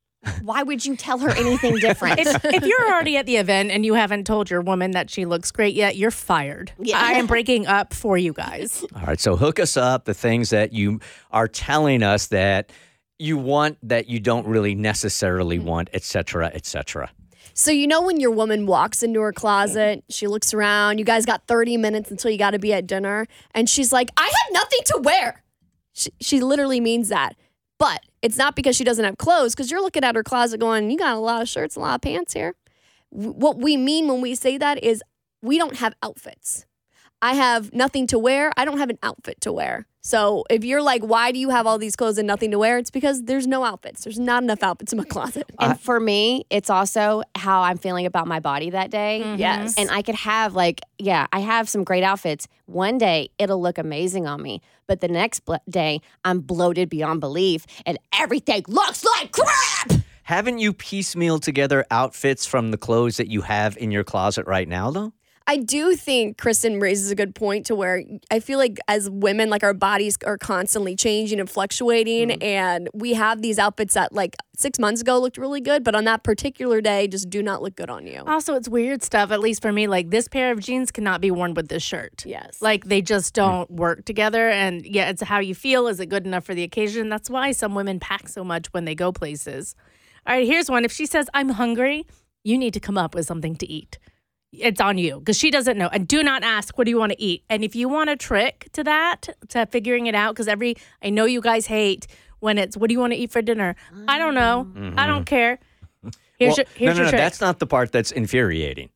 why would you tell her anything different? if, if you're already at the event and you haven't told your woman that she looks great yet, you're fired. Yeah. I am breaking up for you guys. All right, so hook us up, the things that you are telling us that you want that you don't really necessarily want, et cetera, et cetera. So you know when your woman walks into her closet, she looks around, you guys got thirty minutes until you got to be at dinner, and she's like, I have nothing to wear. She, she literally means that. But it's not because she doesn't have clothes, because you're looking at her closet going, you got a lot of shirts, a lot of pants here. W- what we mean when we say that is we don't have outfits. I have nothing to wear. I don't have an outfit to wear. So if you're like, why do you have all these clothes and nothing to wear? It's because there's no outfits. There's not enough outfits in my closet. And for me, it's also how I'm feeling about my body that day. Mhm. Yes. And I could have like, yeah, I have some great outfits. One day it'll look amazing on me. But the next bl- day I'm bloated beyond belief and everything looks like crap. Haven't you piecemealed together outfits from the clothes that you have in your closet right now, though? I do think Kristen raises a good point to where I feel like as women, like our bodies are constantly changing and fluctuating. Mm-hmm. And we have these outfits that like six months ago looked really good, but on that particular day just do not look good on you. Also, it's weird stuff, at least for me. Like, this pair of jeans cannot be worn with this shirt. Yes. Like, they just don't work together. And yeah, it's how you feel. Is it good enough for the occasion? That's why some women pack so much when they go places. All right, here's one. If she says, I'm hungry, you need to come up with something to eat. It's on you because she doesn't know. And do not ask, what do you want to eat? And if you want a trick to that, to figuring it out, because every, I know you guys hate when it's, what do you want to eat for dinner? I don't know. Mm-hmm. I don't care. Here's well, your, here's no, no, your no. trick. That's not the part that's infuriating.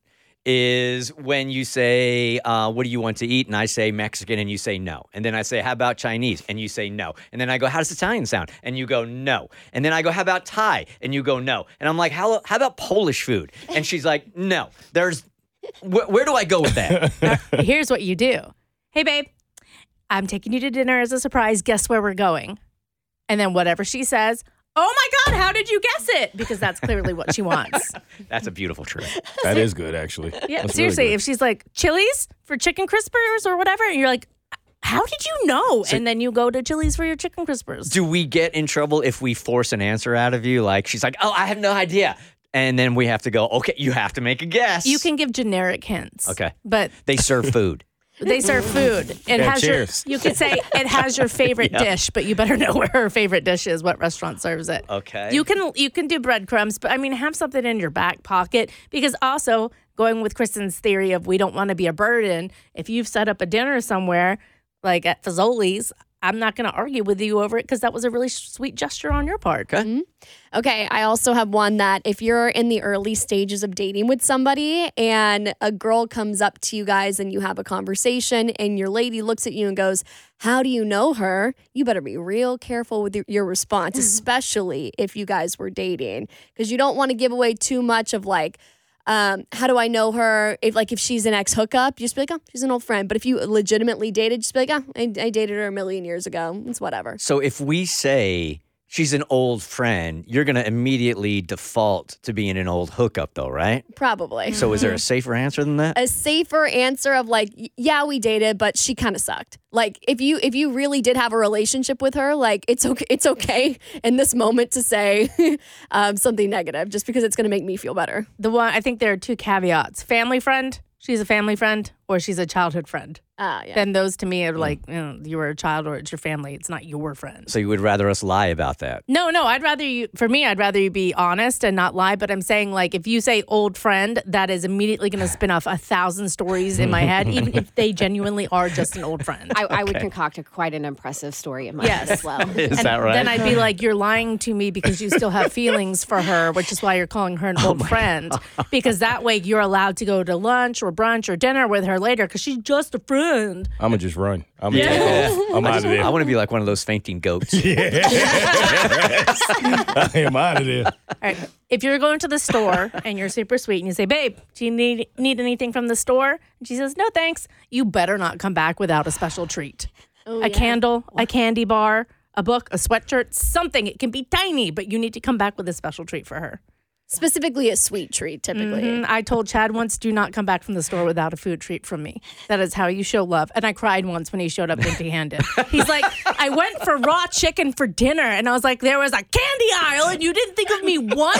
Is when you say, uh, what do you want to eat? And I say Mexican and you say no. And then I say, how about Chinese? And you say no. And then I go, how does Italian sound? And you go, no. And then I go, how about Thai? And you go, no. And I'm like, how, how about Polish food? And she's like, no. There's, wh- where do I go with that? Here's what you do. Hey, babe, I'm taking you to dinner as a surprise. Guess where we're going? And then whatever she says, oh my God, how did you guess it? Because that's clearly what she wants. That's a beautiful trick. That is good, actually. Yeah, That's seriously, really if she's like, Chili's for chicken crispers or whatever, and you're like, how did you know? So- and then you go to Chili's for your chicken crispers. Do we get in trouble if we force an answer out of you? Like, she's like, oh, I have no idea. And then we have to go, okay, you have to make a guess. You can give generic hints. Okay. But They serve food. they serve food. It Yeah, has cheers. your, you could say it has your favorite Yeah. dish, but you better know where her favorite dish is, what restaurant serves it. Okay. You can you can do breadcrumbs, but I mean, have something in your back pocket because also going with Kristen's theory of we don't want to be a burden. If you've set up a dinner somewhere like at Fazoli's, I'm not going to argue with you over it because that was a really sweet gesture on your part. Okay. Mm-hmm. Okay, I also have one that if you're in the early stages of dating with somebody and a girl comes up to you guys and you have a conversation and your lady looks at you and goes, how do you know her? You better be real careful with your, your response, especially if you guys were dating, because you don't want to give away too much of like, Um, how do I know her? If like if she's an ex hookup, you just be like, oh, she's an old friend. But if you legitimately dated, just be like, oh, I, I dated her a million years ago. It's whatever. So if we say she's an old friend, you're going to immediately default to being an old hookup, though, right? Probably. So is there a safer answer than that? A safer answer of like, y- yeah, we dated, but she kind of sucked. Like if you if you really did have a relationship with her, like it's okay it's okay in this moment to say um, something negative just because it's going to make me feel better. The one I think there are two caveats: family friend, she's a family friend, or she's a childhood friend. Ah, yeah. Then those to me are like, you know, you were a child or it's your family. It's not your friend. So you would rather us lie about that? No, no, I'd rather you, for me, I'd rather you be honest and not lie. But I'm saying, like, if you say old friend, that is immediately going to spin off a thousand stories in my head, even if they genuinely are just an old friend. I, I would concoct a, quite an impressive story in my Yes. head as well. Is And that right? then I'd be like, you're lying to me because you still have feelings for her, which is why you're calling her an Oh old friend. Because that way you're allowed to go to lunch or brunch or dinner with her later because she's just a friend. I'm going to just run. I'm going to Yeah. take off. I'm I, out just- of there. I want to be like one of those fainting goats. I am out of there. All right. If you're going to the store and you're super sweet and you say, babe, do you need, need anything from the store? And she says, no, thanks. You better not come back without a special treat. Oh, a yeah. candle, a candy bar, a book, a sweatshirt, something. It can be tiny, but you need to come back with a special treat for her. Specifically a sweet treat, typically. Mhm. I told Chad once, do not come back from the store without a food treat from me. That is how you show love. And I cried once when he showed up empty-handed. He's like, I went for raw chicken for dinner. And I was like, there was a candy aisle and you didn't think of me once?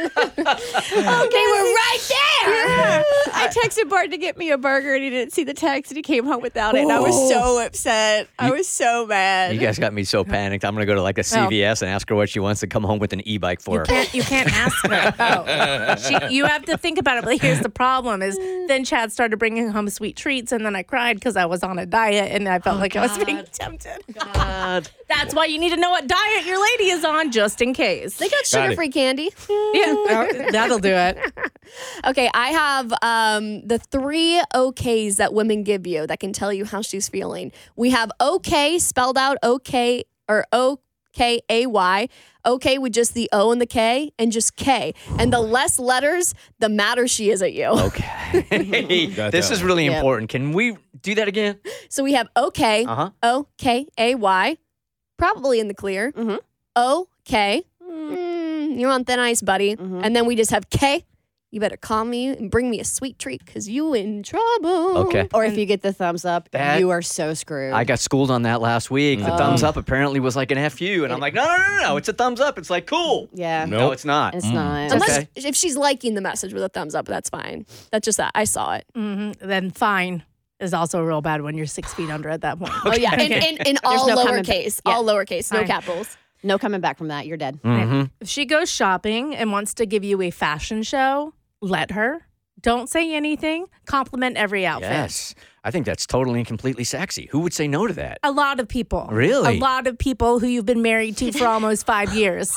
Oh, they were right there. I texted Bart to get me a burger and he didn't see the text and he came home without it. And I was so upset. I was so mad. You guys got me so panicked. I'm going to go to like a C V S and ask her what she wants to come home with an e-bike for You her. can't, you can't ask her. No. She, you have to think about it. But here's the problem is then Chad started bringing home sweet treats and then I cried because I was on a diet and I felt Oh, like I was being tempted. God. That's why you need to know what diet your lady is on just in case. They got sugar-free candy. Yeah, that'll do it. Okay, I have um, the three okays that women give you that can tell you how she's feeling. We have okay, spelled out okay, or O K A Y. Okay with just the O and the K and just K. And the less letters, the madder she is at you. Okay. Got This that is one. really Yep. important. Can we do that again? So we have okay, Uh-huh. O K A Y, probably in the clear. Mhm. Okay, mm, you're on thin ice, buddy. And then we just have K. You better call me and bring me a sweet treat because you in trouble. Okay. Or if you get the thumbs up, That- you are so screwed. I got schooled on that last week. The Oh. thumbs up apparently was like an F U. And I'm like, no, no, no, no. It's a thumbs up. It's like, cool. yeah. No, it's not. It's not. Unless Okay. if she's liking the message with a thumbs up, that's fine. That's just that. I saw it. hmm Then fine is also real bad when you're six feet under at that point. Oh yeah, in, in, in all no comment. lowercase, Yeah. all lowercase, no Fine. capitals. No coming back from that. You're dead. Mm-hmm. If she goes shopping and wants to give you a fashion show, let her. Don't say anything. Compliment every outfit. Yes. I think that's totally and completely sexy. Who would say no to that? A lot of people. Really? A lot of people who you've been married to for almost five years.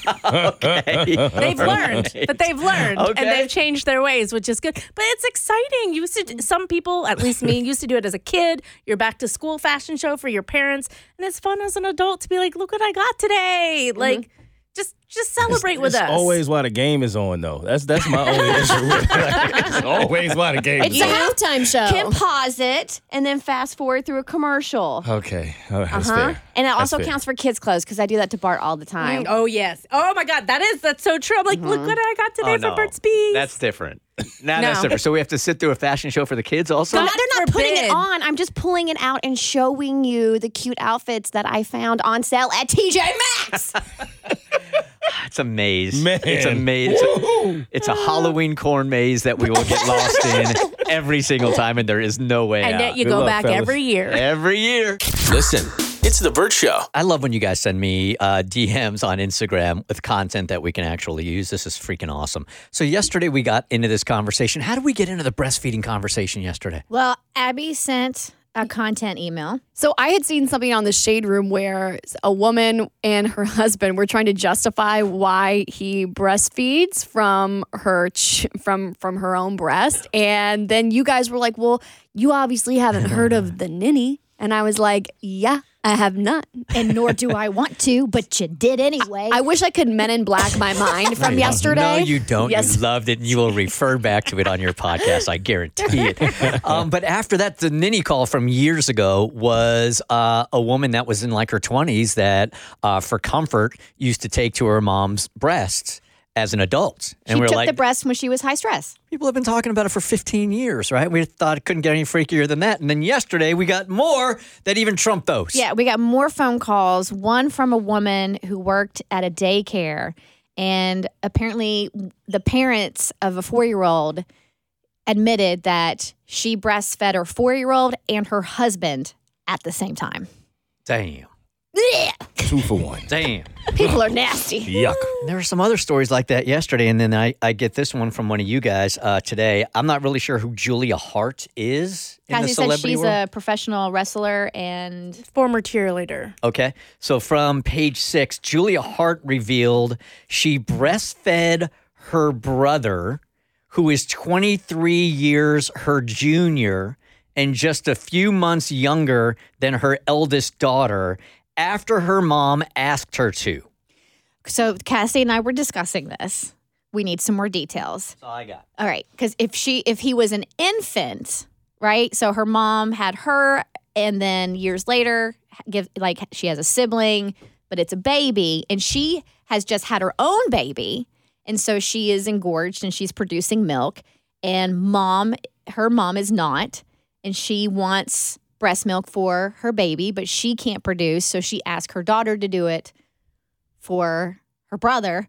Okay. They've learned, Right. but they've learned, Okay. and they've changed their ways, which is good. But it's exciting. You used to, some people, at least me, used to do it as a kid. Your back to school fashion show for your parents, and it's fun as an adult to be like, look what I got today. Like, just just celebrate with it's us. always while the game is on, though. That's that's my only issue with it. Like, it's always while the game It's is a on. halftime show. Can pause it and then fast forward through a commercial. Okay, oh, that's Uh-huh. fair. And it That's also fair. counts for kids' clothes because I do that to Bart all the time. Mm, oh yes. Oh my God, that is that's so true. I'm like, look what I got today Oh, for no. Burt's Bees. That's different. Now No. that's different. So we have to sit through a fashion show for the kids also? No, they're not putting forbid. it on. I'm just pulling it out and showing you the cute outfits that I found on sale at T J Maxx. It's a maze. Man. It's a maze. It's a, it's a Halloween corn maze that we will get lost in every single time, and there is no way and out. yet you Good go luck, back fellas. every year. Every year. Listen, it's The Burt Show. I love when you guys send me uh, D Ms on Instagram with content that we can actually use. This is freaking awesome. So yesterday we got into this conversation. How did we get into the breastfeeding conversation yesterday? Well, Abby sent a content email. So I had seen something on the Shade Room where a woman and her husband were trying to justify why he breastfeeds from her ch- from from her own breast, and then you guys were like, "Well, you obviously haven't heard of the ninny," and I was like, "Yeah, I have not." And nor do I want to, but you did anyway. I wish I could Men in Black my mind from yesterday. No, you don't. Yes. You loved it, and you will refer back to it on your podcast. I guarantee it. Um, but after that, the ninny call from years ago was uh, a woman that was in like her twenties that, uh, for comfort, used to take to her mom's breasts as an adult. And she we were took like, the breast when she was high stress. people have been talking about it for fifteen years, right? We thought it couldn't get any freakier than that. And then yesterday, we got more that even trumped those. Yeah, we got more phone calls. One from a woman who worked at a daycare, and apparently the parents of a four-year-old admitted that she breastfed her four-year-old and her husband at the same time. Damn. Two for one. Damn. People are nasty. Yuck. There were some other stories like that yesterday, and then I, I get this one from one of you guys uh, today. I'm not really sure who Julia Hart is in the Cassie said celebrity she's world. a professional wrestler and Former cheerleader. Okay, so from page six, Julia Hart revealed she breastfed her brother, who is twenty-three years her junior and just a few months younger than her eldest daughter, after her mom asked her to. so Cassie and I were discussing this. We need some more details. That's all I got. All right, because if she if he was an infant, right? So her mom had her, and then years later, give like she has a sibling, but it's a baby, and she has just had her own baby, and so she is engorged and she's producing milk, and mom, her mom is not, and she wants breast milk for her baby, but she can't produce, so she asked her daughter to do it for her brother.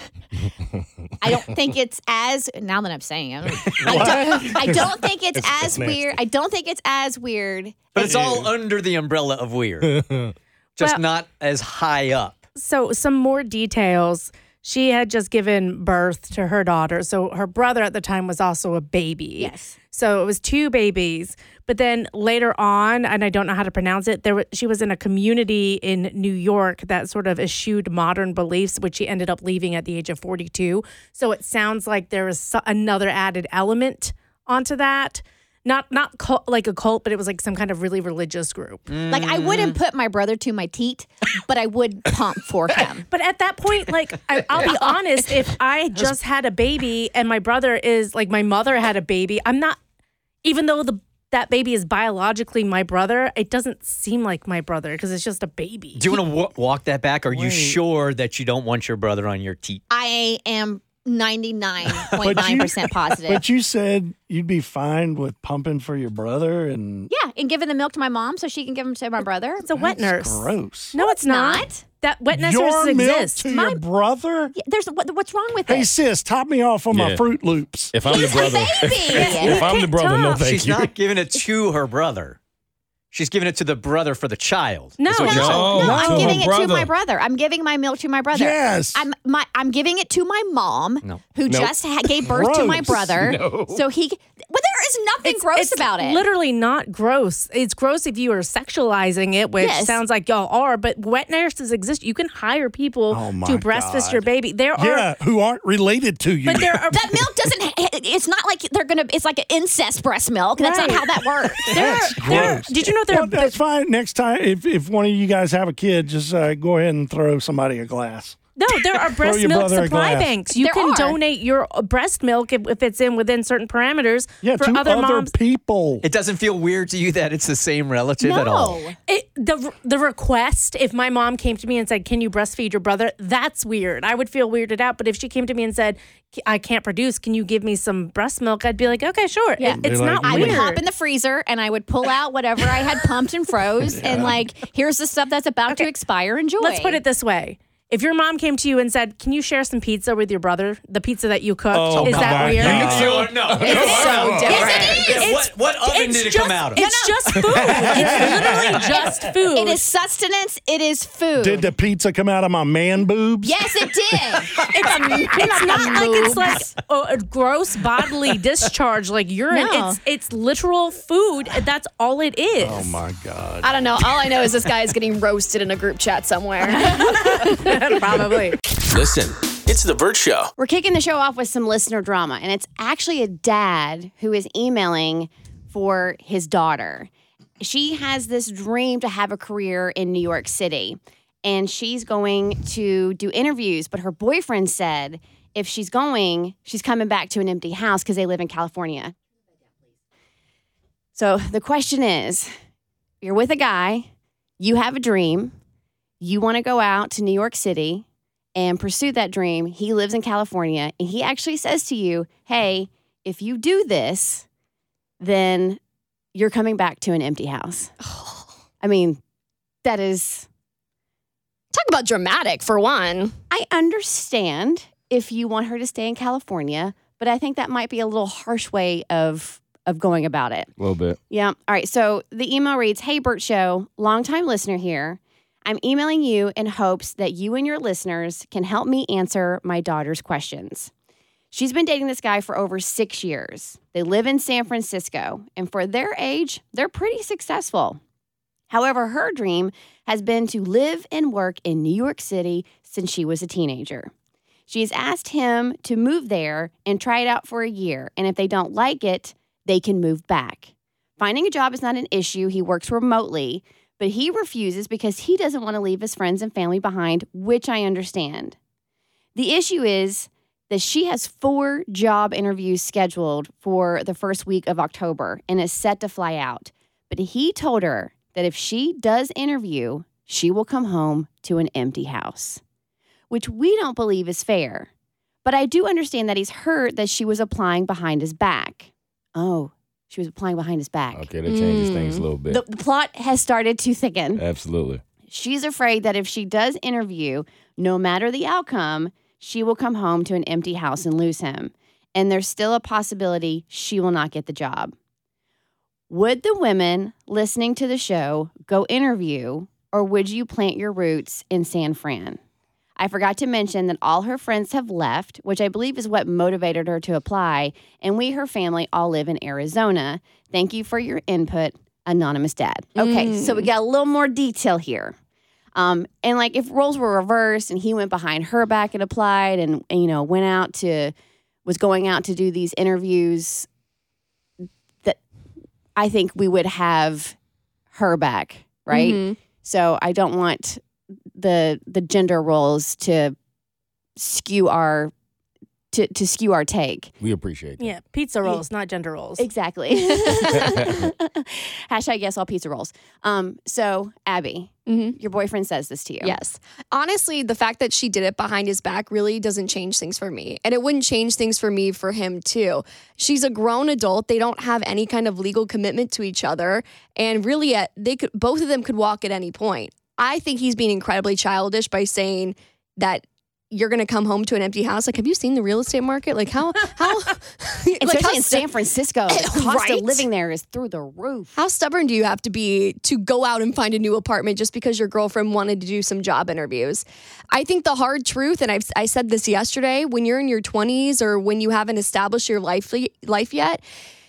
I don't think it's as now that I'm saying it. I don't, I don't think it's It's- as it's nasty. weird. I don't think it's as weird. But it's all under the umbrella of weird, just Well- not as high up. So, some more details. She had just given birth to her daughter. So, her brother at the time was also a baby. Yes. So, it was two babies. But then later on, and I don't know how to pronounce it, there was, she was in a community in New York that sort of eschewed modern beliefs, which she ended up leaving at the age of forty-two. So, it sounds like there was so- another added element onto that. Not not cult, like a cult, but it was like some kind of really religious group. Like I wouldn't put my brother to my teat, but I would pump for him. But at that point, like, I, I'll be honest, if I just had a baby and my brother is, like, my mother had a baby, I'm not, even though the that baby is biologically my brother, it doesn't seem like my brother because it's just a baby. Do you want to w- walk that back? Are you Wait. sure that you don't want your brother on your teat? I am ninety-nine point nine percent positive. But you said you'd be fine with pumping for your brother, and Yeah, and giving the milk to my mom so she can give them to my brother. It's a wet nurse. gross. No, it's not. not. That wet nurses Your milk exist. to your brother? Yeah, there's what, what's wrong with Hey it? sis, top me off on my Yeah. Fruit Loops. If I'm the He's a brother, baby. if I'm the brother, no thank She's you. not giving it to her brother. She's giving it to the brother for the child. No, is what No, you're saying. no, I'm no, giving her it to brother. my brother. I'm giving my milk to my brother. Yes. I'm my I'm giving it to my mom, No. who Nope. just ha- gave birth to my Gross. brother. No. So he, well, there is nothing gross it's about it. Literally not gross. It's gross if you are sexualizing it, which Yes. sounds like y'all are. But wet nurses exist. You can hire people Oh, my to breastfeed God. your baby. There are, Yeah, who aren't related to you. but there are. That milk doesn't. It's not like they're gonna. It's like an incest breast milk. That's Right. not how that works. That's there- gross. did you know there? Well, that's fine. Next time, if, if one of you guys have a kid, just uh, go ahead and throw somebody a glass. No, there are breast your milk brother a supply glass. banks. You There can are. donate your breast milk if, if it's in within certain parameters Yeah, for to other other moms. people. It doesn't feel weird to you that it's the same relative at all. It, the the request, if my mom came to me and said, "Can you breastfeed your brother?" That's weird. I would feel weirded out. But if she came to me and said, "I can't produce, can you give me some breast milk?" I'd be like, "Okay, sure." Yeah. It- it's Be not like, I weird. would hop in the freezer and I would pull out whatever I had pumped and froze, and like, here's the stuff that's about to expire. Enjoy. Let's put it this way. If your mom came to you and said, "Can you share some pizza with your brother? The pizza that you cooked." Oh, is that my weird? God. No, It's so different. Yeah, what, what oven It's did it just, come out of? It's just food. It's literally just food. It is sustenance. It is food. Did the pizza come out of my man boobs? Yes, it did. It's, it's not like it's like a, a gross bodily discharge like urine. No. It's it's literal food. That's all it is. Oh my God. I don't know. All I know is this guy is getting roasted in a group chat somewhere. Probably. Listen, it's The Burt Show. We're kicking the show off with some listener drama, and it's actually a dad who is emailing for his daughter. She has this dream to have a career in New York City, and she's going to do interviews, but her boyfriend said if she's going, she's coming back to an empty house because they live in California. So the question is, you're with a guy, you have a dream, you want to go out to New York City and pursue that dream. He lives in California, and he actually says to you, hey, if you do this, then you're coming back to an empty house. I mean, that is... Talk about dramatic, for one. I understand if you want her to stay in California, but I think that might be a little harsh way of, of going about it. A little bit. Yeah. All right. So the email reads, hey, Burt Show, longtime listener here. I'm emailing you in hopes that you and your listeners can help me answer my daughter's questions. She's been dating this guy for over six years. They live in San Francisco, and for their age, they're pretty successful. However, her dream has been to live and work in New York City since she was a teenager. She has asked him to move there and try it out for a year, and if they don't like it, they can move back. Finding a job is not an issue. He works remotely, but he refuses because he doesn't want to leave his friends and family behind, which I understand. The issue is that she has four job interviews scheduled for the first week of October and is set to fly out. But he told her that if she does interview, she will come home to an empty house, which we don't believe is fair. But I do understand that he's heard that she was applying behind his back. Oh, she was applying behind his back. Okay, that changes things a little bit. The, the plot has started to thicken. Absolutely. She's afraid that if she does interview, no matter the outcome, she will come home to an empty house and lose him. And there's still a possibility she will not get the job. Would the women listening to the show go interview, or would you plant your roots in San Fran? I forgot to mention that all her friends have left, which I believe is what motivated her to apply, and we, her family, all live in Arizona. Thank you for your input, Anonymous Dad. Okay, Mm. so we got a little more detail here. Um, and like if roles were reversed and he went behind her back and applied and, and, you know, went out to, was going out to do these interviews, that I think we would have her back, right? Mhm. So I don't want the the gender roles to skew our to, to skew our take. We appreciate that. Yeah, pizza rolls, not gender rolls. Exactly. Hashtag yes, all pizza rolls. Um, so Abby, Mm-hmm. your boyfriend says this to you. Yes. Honestly, the fact that she did it behind his back really doesn't change things for me. And it wouldn't change things for me for him too. She's a grown adult. They don't have any kind of legal commitment to each other. And really, at, they could both of them could walk at any point. I think he's being incredibly childish by saying that you're going to come home to an empty house. Like, have you seen the real estate market? Like, how, how, especially like how in San Francisco, the cost right? of living there is through the roof. How stubborn do you have to be to go out and find a new apartment just because your girlfriend wanted to do some job interviews? I think the hard truth, and I've, I said this yesterday, when you're in your twenties or when you haven't established your life, life yet,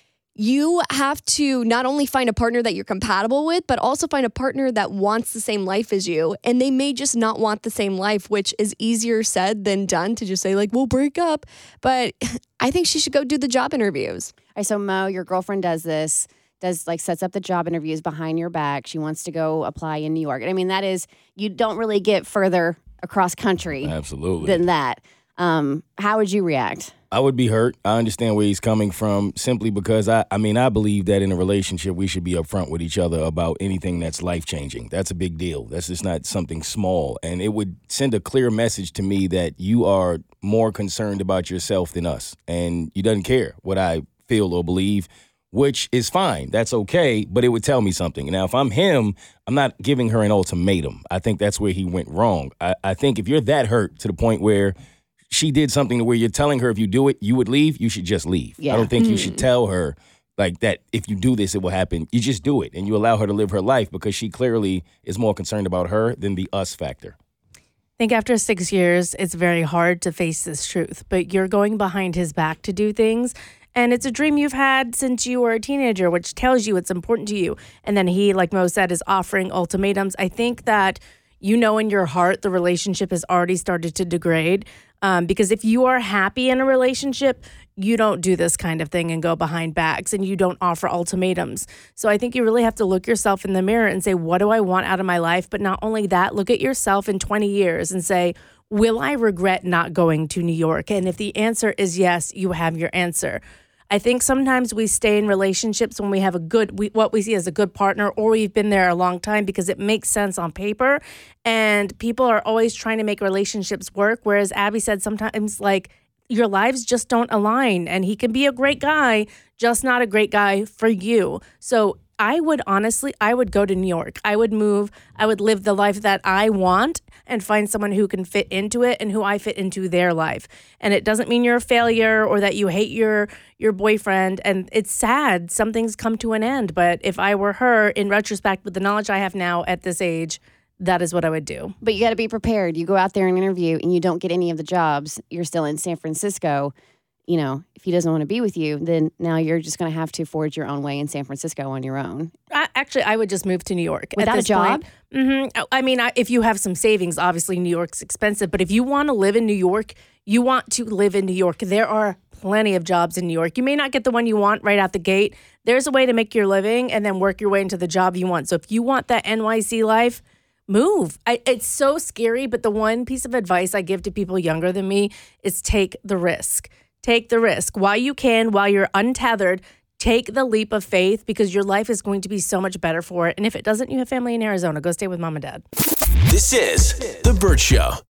you have to not only find a partner that you're compatible with, but also find a partner that wants the same life as you. And they may just not want the same life, which is easier said than done to just say, like, we'll break up. But I think she should go do the job interviews. All right, so Mo, your girlfriend does this, does like sets up the job interviews behind your back. She wants to go apply in New York. I mean, that is, you don't really get further across country Absolutely. than that. Um, how would you react? I would be hurt. I understand where he's coming from simply because, I, I mean, I believe that in a relationship, we should be upfront with each other about anything that's life-changing. That's a big deal. That's just not something small. And it would send a clear message to me that you are more concerned about yourself than us. And you doesn't care what I feel or believe, which is fine. That's okay, but it would tell me something. Now, if I'm him, I'm not giving her an ultimatum. I think that's where he went wrong. I, I think if you're that hurt to the point where she did something to where you're telling her if you do it, you would leave, you should just leave. Yeah. I don't think Mm. you should tell her like that if you do this, it will happen. You just do it and you allow her to live her life because she clearly is more concerned about her than the us factor. I think after six years, it's very hard to face this truth, but you're going behind his back to do things. And it's a dream you've had since you were a teenager, which tells you it's important to you. And then he, like Mo said, is offering ultimatums. I think that you know in your heart the relationship has already started to degrade. Um, because if you are happy in a relationship, you don't do this kind of thing and go behind backs and you don't offer ultimatums. So I think you really have to look yourself in the mirror and say, what do I want out of my life? But not only that, look at yourself in twenty years and say, will I regret not going to New York? And if the answer is yes, you have your answer. I think sometimes we stay in relationships when we have a good, we, what we see as a good partner, or we've been there a long time because it makes sense on paper. And people are always trying to make relationships work. Whereas Abby said sometimes like your lives just don't align, and he can be a great guy, just not a great guy for you. So I would honestly, I would go to New York. I would move. I would live the life that I want and find someone who can fit into it and who I fit into their life. And it doesn't mean you're a failure or that you hate your your boyfriend. And it's sad. Some things come to an end. But if I were her, in retrospect, with the knowledge I have now at this age, that is what I would do. But you got to be prepared. You go out there and interview and you don't get any of the jobs. You're still in San Francisco. You know, if he doesn't want to be with you, then now you're just going to have to forge your own way in San Francisco on your own. I, actually, I would just move to New York. Without at this a job? Mm-hmm. I mean, I, if you have some savings, obviously New York's expensive. But if you want to live in New York, you want to live in New York. There are plenty of jobs in New York. You may not get the one you want right out the gate. There's a way to make your living and then work your way into the job you want. So if you want that N Y C life, move. I, it's so scary, but the one piece of advice I give to people younger than me is take the risk. Take the risk while you can, while you're untethered. Take the leap of faith because your life is going to be so much better for it. And if it doesn't, you have family in Arizona. Go stay with mom and dad. This is The Bert Show.